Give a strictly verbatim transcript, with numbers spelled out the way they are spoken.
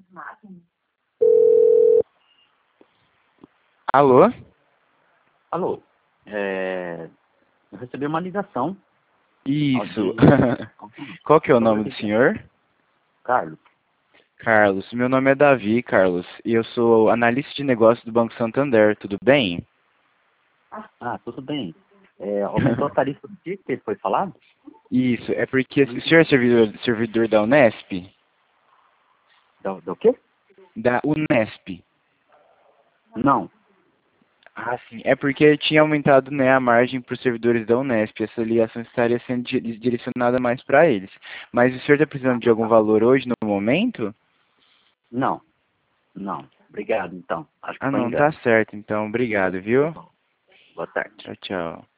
Alô? Alô, é... eu recebi uma ligação. Isso. De... Qual que é o nome do senhor? Carlos. Carlos. Meu nome é Davi, Carlos. E eu sou analista de negócios do Banco Santander. Tudo bem? Ah, tudo bem. É, aumentou a tarifa do que que foi falado? Isso. É porque o senhor é servidor, servidor da Unesp? Do, do quê? Da Unesp. Não. Ah, sim. É porque tinha aumentado, né, a margem para os servidores da Unesp. Essa ligação estaria sendo di- direcionada mais para eles. Mas o senhor está precisando de algum valor hoje, no momento? Não. Não. Obrigado, então. Acho que Ah, foi não. Tá engano. certo. Então, obrigado, viu? Boa tarde. Tchau, tchau.